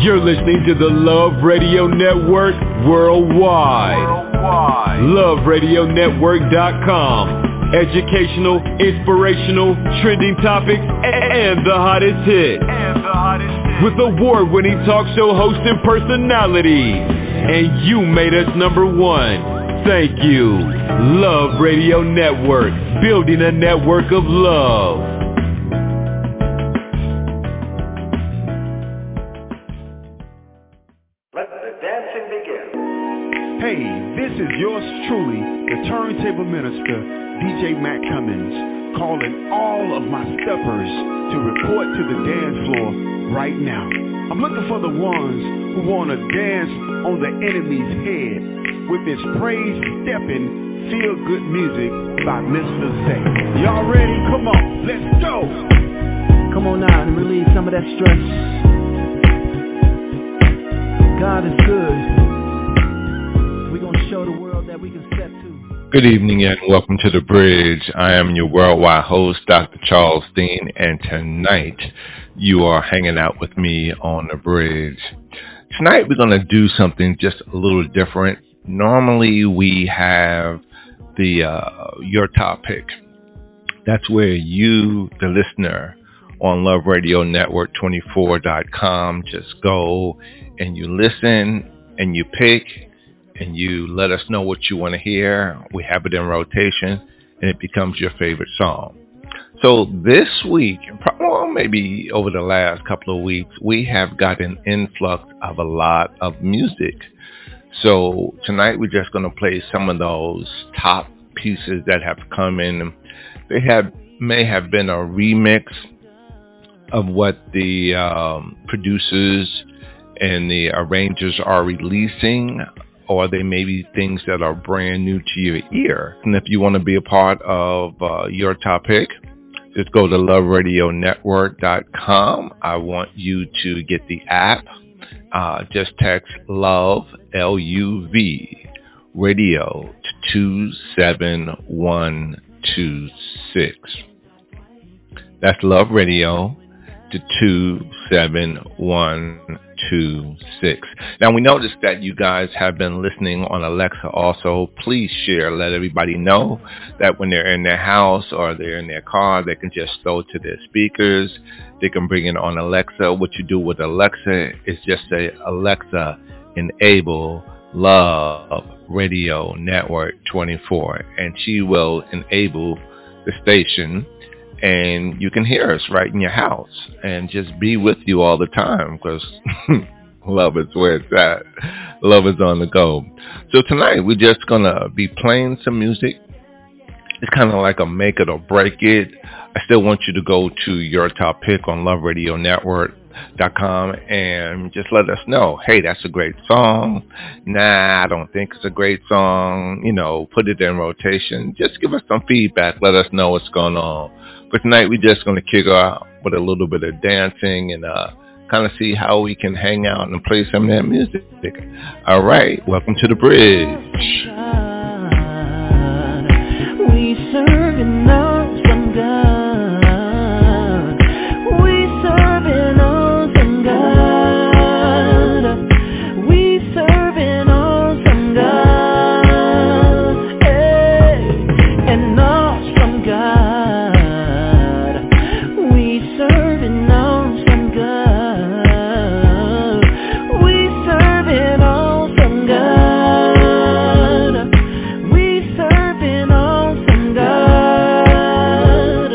You're listening to the Love Radio Network worldwide. LoveRadioNetwork.com. Educational, inspirational, trending topics, and the hottest hits. With award-winning talk show hosts and personalities. And you made us number one. Thank you. Love Radio Network. Building a network of love. Hey, this is yours truly, the Turntable Minister, DJ Matt Cummins, calling all of my steppers to report to the dance floor right now. I'm looking for the ones who want to dance on the enemy's head with this praise-stepping, feel-good music by Mr. Zay. Y'all ready? Come on, let's go! Come on out and relieve some of that stress. God is good. Show the world that we can step to. Good evening and welcome to The Bridge. I am your worldwide host, Dr. Charles Dean, and tonight you are hanging out with me on The Bridge. Tonight we're going to do something just a little different. Normally we have the Your Topic. That's where you, the listener, on LoveRadioNetwork24.com just go and you listen and you pick and you let us know what you want to hear. We have it in rotation, and it becomes your favorite song. So this week, well, maybe over the last couple of weeks, we have got an influx of a lot of music. So tonight we're just going to play some of those top pieces that have come in. They may have been a remix of what the producers and the arrangers are releasing, or they may be things that are brand new to your ear. And if you want to be a part of Your Topic, just go to LoveRadioNetwork.com. I want you to get the app. Just text LOVE, L-U-V, radio to 27126. That's Love Radio to 27126. Now, we noticed that you guys have been listening on Alexa also. Please share. Let everybody know that when they're in their house or they're in their car, they can just throw it to their speakers. They can bring it on Alexa. What you do with Alexa is just say, Alexa, enable Love Radio Network 24. And she will enable the station, and you can hear us right in your house and just be with you all the time, because love is where it's at. Love is on the go. So tonight we're just going to be playing some music. It's kind of like a make it or break it. I still want you to go to Your Top Pick on LoveRadioNetwork.com and just let us know, hey, that's a great song. Nah, I don't think it's a great song. You know, put it in rotation. Just give us some feedback. Let us know what's going on. But tonight we're just going to kick off with a little bit of dancing and kind of see how we can hang out and play some of that music. All right, welcome to The Bridge. We serve an awesome God. We serve an awesome God. We serve an awesome God. Hey, an awesome God. We serve an awesome God. We serve an awesome God. We serve an awesome God.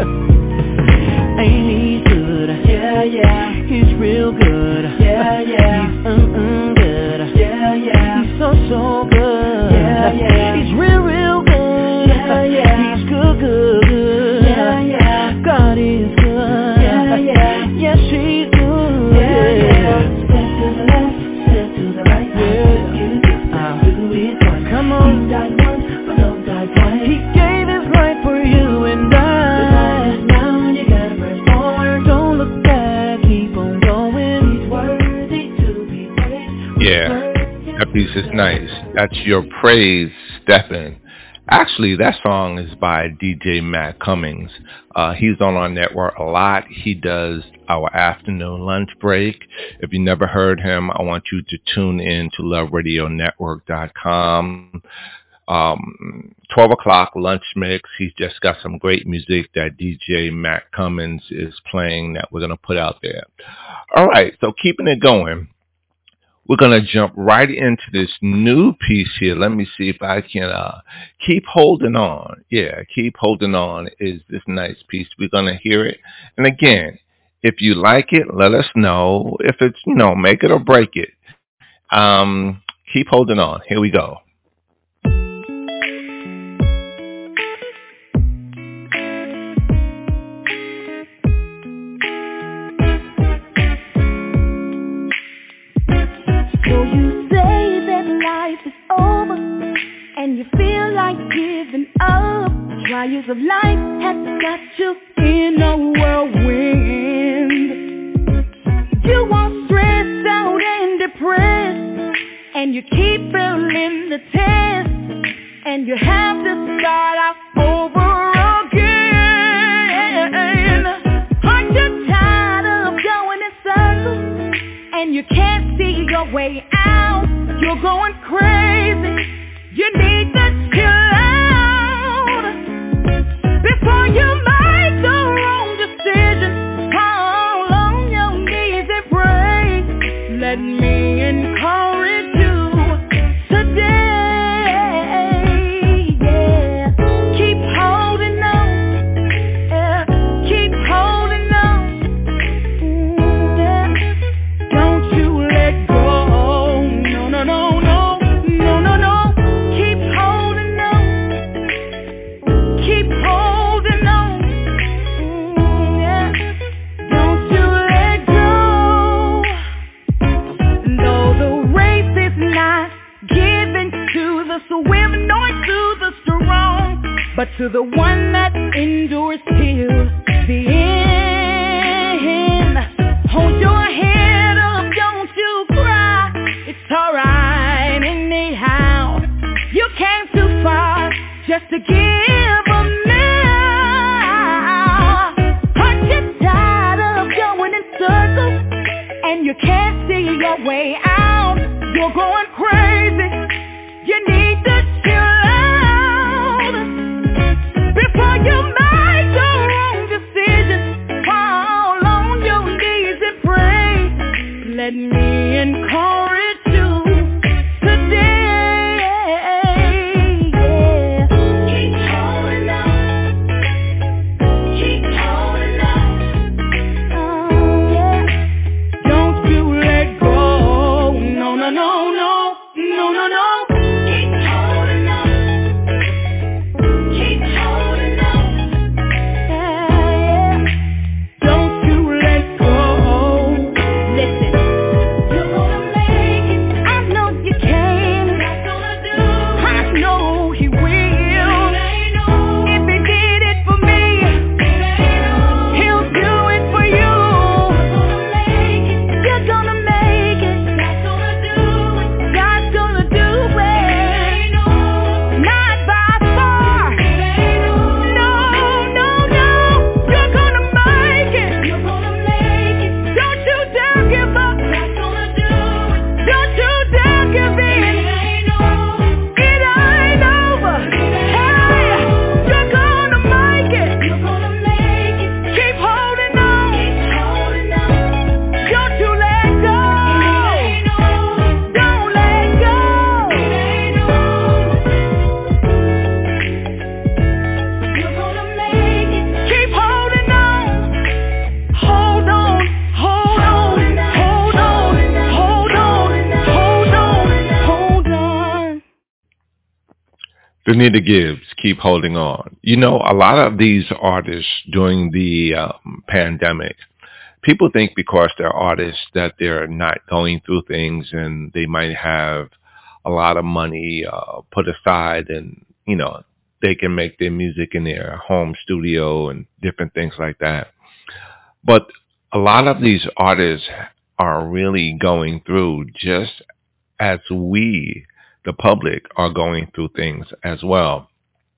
Ain't he good? Yeah, yeah. He's real good. Yeah, yeah. He's good. Yeah, yeah. He's so good. Yeah, yeah. He's real good. Yeah, yeah. He's good. Yeah, yeah. God is good. Yeah, yeah. Yes, she's good. Yeah, yeah. Step to the left, step to the right. Do it twice. Come on. He died once, but don't die twice. He gave his life for you and I. Now you gotta press forward. Don't look back, keep on going. He's worthy to be praised. Yeah, that piece is nice. That's Your Praise, Stephen. Actually, that song is by DJ Matt Cummings. He's on our network a lot. He does our afternoon lunch break. If you never heard him, I want you to tune in to loveradionetwork.com. 12 o'clock lunch mix. He's just got some great music that DJ Matt Cummings is playing that we're going to put out there. All right, so keeping it going, we're going to jump right into this new piece here. Let me see if I can Keep Holding On. Yeah, Keep Holding On is this nice piece. We're going to hear it. And again, if you like it, let us know. If it's, make it or break it. Keep Holding On. Here we go. And you feel like giving up. Trials of life have got you in a whirlwind. You are stressed out and depressed, and you keep failing the test, and you have to start out over again. Aren't you tired of going in circles, and you can't see your way out? You're going crazy. You need to chill out before you make the wrong decision. Fall on your knees and pray. Let me encourage you today. Yeah, keep holding on. Yeah, keep holding on. Yeah. Don't you let go. No, no, no, no. But to the one that endures till the end. Hold your head up, don't you cry. It's alright anyhow. You came too far just to give up now. Aren't you tired of going in circles, and you can't see your way out? You're going crazy. You need to chill out before you make the wrong decision. Fall on your knees and pray. Let me encourage you today. Yeah. Keep holding on. Keep holding on. Oh, yeah. Don't you let go. No, no, no, no. No, no, no. Keep holding on. Keep holding on. Yeah. Don't you let go. Listen, you're gonna make it. I know you can. God's gonna do it. I know He will. If He did it for me, He'll do it for you. You're gonna make it. God's gonna do it. God's gonna do it. Not by far. No, no, no. You're gonna make it. You're gonna make it. Don't you dare give up. God's gonna do it. Don't you dare give in. It ain't over. Hey, you're gonna make it. You're gonna make it. Keep holding on. Keep holding on. Don't you let go. Don't let go. You're gonna make it. Keep holding on. Hold on. Hold on. Hold on. Hold on. Hold on. Hold on. Benita Gibbs, Keep Holding On. A lot of these artists during the pandemic, people think because they're artists that they're not going through things, and they might have a lot of money put aside, and, they can make their music in their home studio and different things like that. But a lot of these artists are really going through just as we, the public, are going through things as well.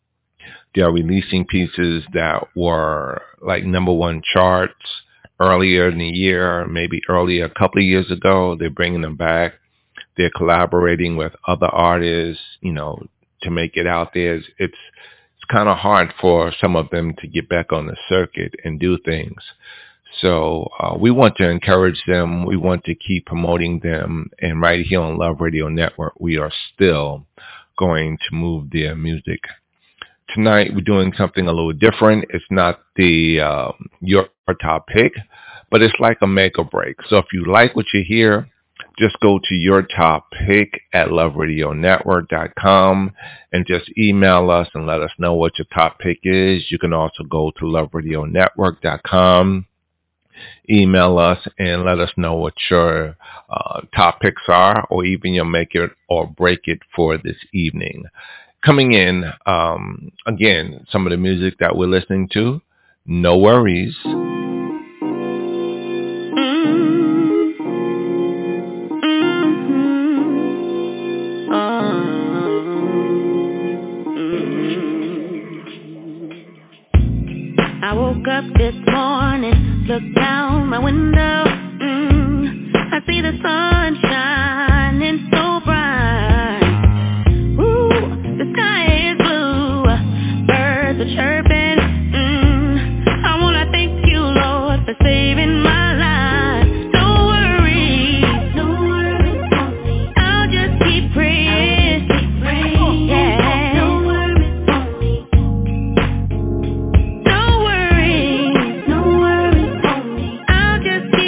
They are releasing pieces that were like #1 charts earlier in the year, maybe earlier a couple of years ago. They're bringing them back. They're collaborating with other artists, to make it out there. It's kind of hard for some of them to get back on the circuit and do things. So we want to encourage them. We want to keep promoting them. And right here on Love Radio Network, we are still going to move their music. Tonight, we're doing something a little different. It's not the your top pick, but it's like a make or break. So if you like what you hear, just go to your top pick at loveradionetwork.com and just email us and let us know what your top pick is. You can also go to loveradionetwork.com, email us and let us know what your top picks are, or even your make it or break it for this evening. Coming in, again, some of the music that we're listening to, No Worries. I woke up this morning, looked down my window, I see the sun shining so bright. Ooh, the sky is blue, birds are chirping. I wanna thank you, Lord, for saving my life. No worries, I'll just keep praying. Yeah. No worries, I'll just keep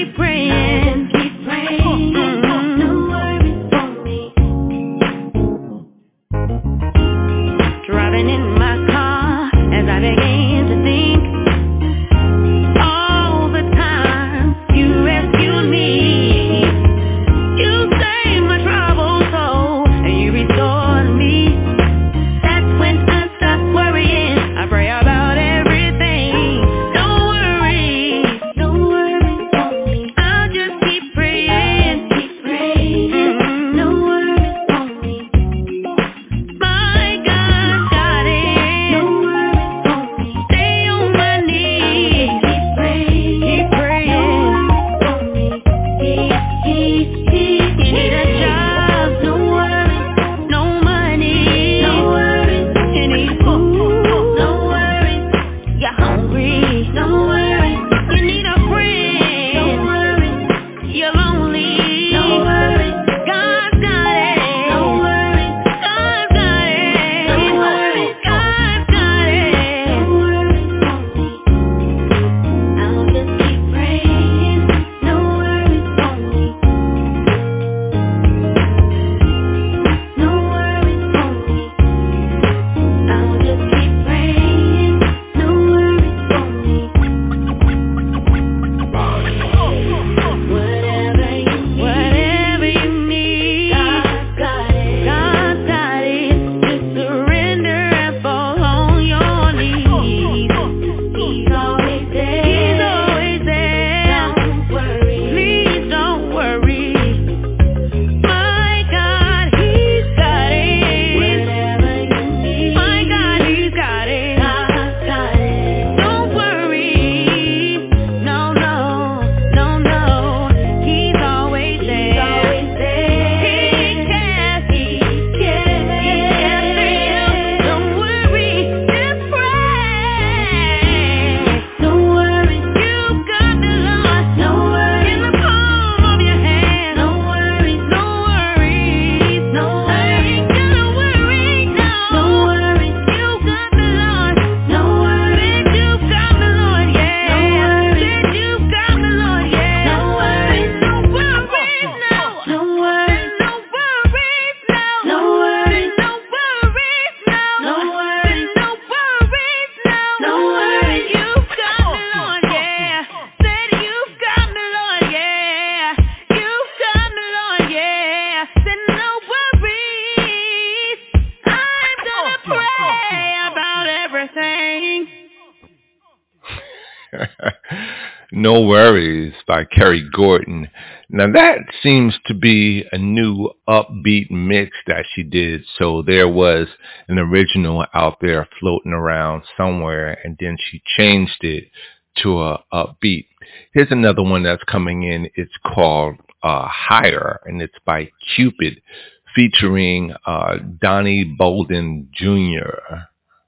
No Worries by Kerry Gordon. Now that seems to be a new upbeat mix that she did. So there was an original out there floating around somewhere, and then she changed it to a upbeat. Here's another one that's coming in. It's called Higher, and it's by Cupid, featuring Donnie Bolden Jr.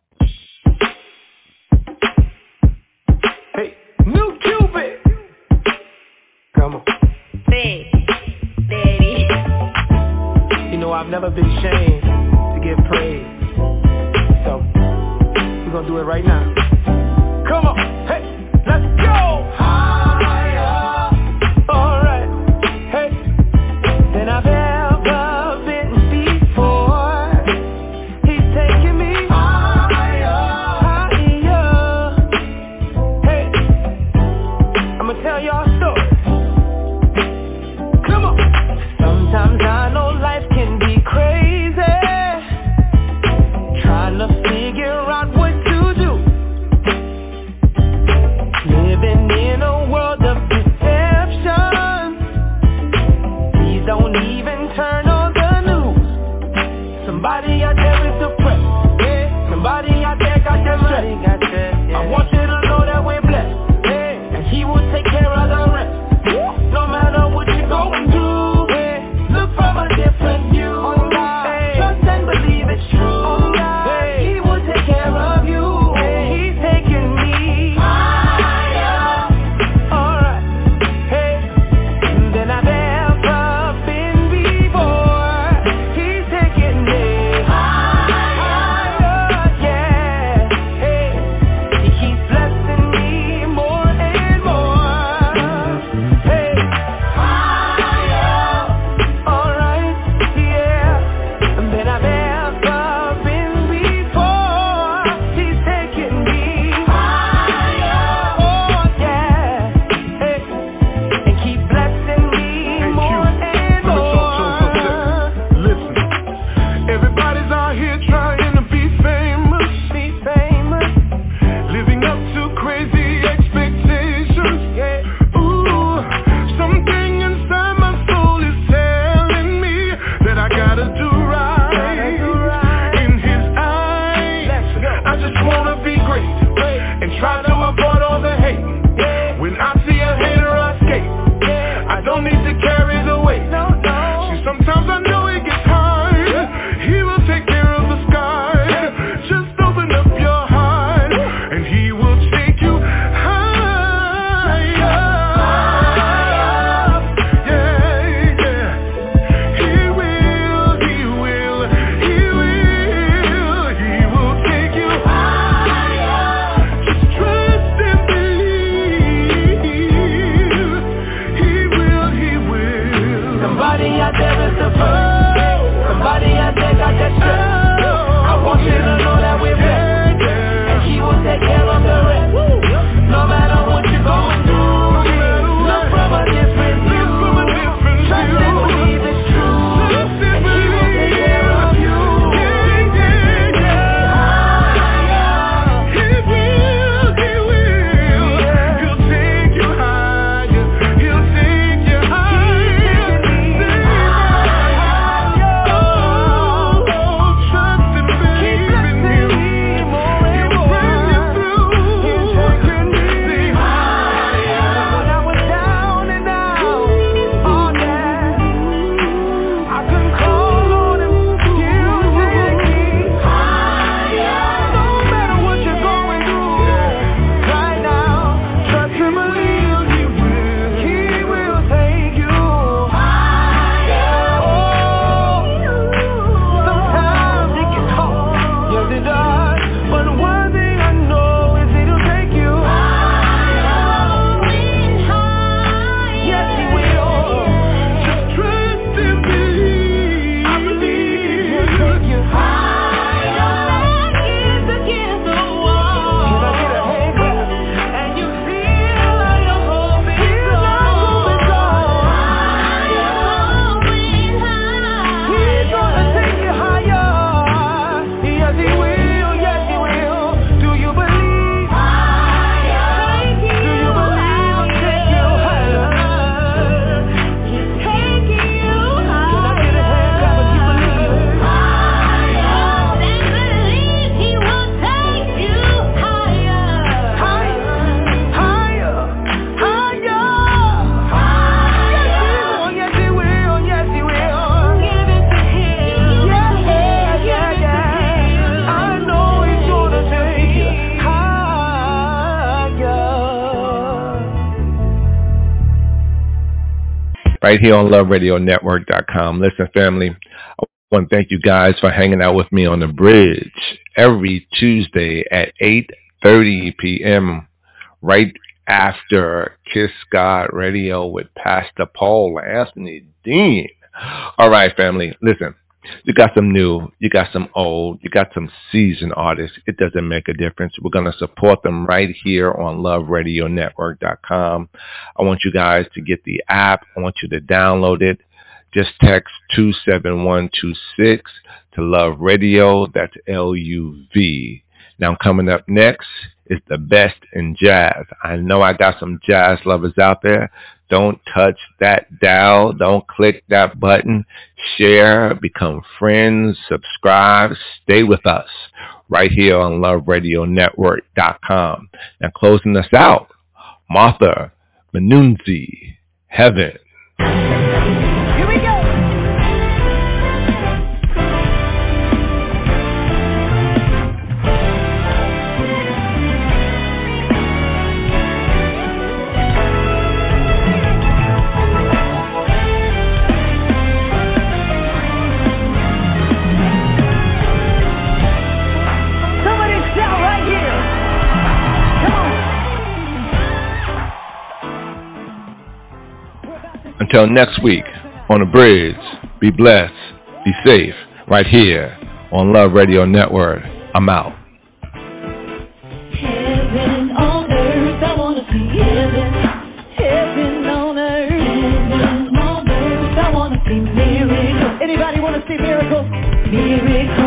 Hey, new Cupid! Come on. Big Daddy. You know I've never been ashamed to give praise. So, we're gonna do it right now. Come on, hey, let's go! Higher! Alright, hey, than I've ever been before. He's taking me higher, higher. Hey, I'ma tell y'all a story. Come on. Sometimes I know life can be crazy, trying to figure out what to do. Living in a world of deception. Please don't even turn on the news. Somebody out there is depressed, yeah. Somebody out there got that stress, yeah. I want you to know that we're blessed, yeah. And he will take care of the rest. No matter what you're going through, yeah. Look from a different view. Trust and believe it's true. Yeah. He will take care of you. Yeah. He's taking me higher. Alright, hey, than I've ever been before. He's taking me higher, yeah. Hey, he keeps blessing me more and more. Hey, higher. Alright, yeah, than I've ever been before. He's taking me higher, oh yeah, hey, and keep blessing me more and more. Listen, everybody's out here trying to be famous, living up to crazy expectations. Ooh, something inside my soul is telling me that I gotta do right. In his eyes, I just wanna be great and try to avoid all the hate. When I see a hater, I skate. I don't need to carry the weight. See, sometimes I know it gets hard. He will take care of the scars. Just open up your heart, and he will take you higher. Yeah, yeah. He will take you higher. Just trust and believe. He will. Somebody out there is the first. Somebody out there got that stress. I want you to know that we're blessed, and he will take care of the rest. No matter what you're going through, look from a different view. Trust and believe it's true, and he will take care of you. He will. He'll take you higher. He'll take you higher. Oh, trust and believe in right here on loveradionetwork.com. Listen, family, I want to thank you guys for hanging out with me on the bridge every Tuesday at 8:30 p.m. right after Kiss God Radio with Pastor Paul Anthony Dean. All right, family, listen. You got some new, you got some old, you got some seasoned artists. It doesn't make a difference. We're going to support them right here on loveradionetwork.com. I want you guys to get the app. I want you to download it. Just text 27126 to Love Radio. That's LUV. Now, coming up next is the best in jazz. I know I got some jazz lovers out there. Don't touch that dial. Don't click that button. Share, become friends, subscribe. Stay with us right here on loveradionetwork.com. Now, closing us out, Martha Manunzi, Heaven. Here we go. Until next week on the bridge, be blessed, be safe, right here on Love Radio Network. I'm out. Heaven on earth, I want to see heaven. Heaven on earth. Heaven on earth, I want to see miracles. Anybody want to see miracles? Miracles.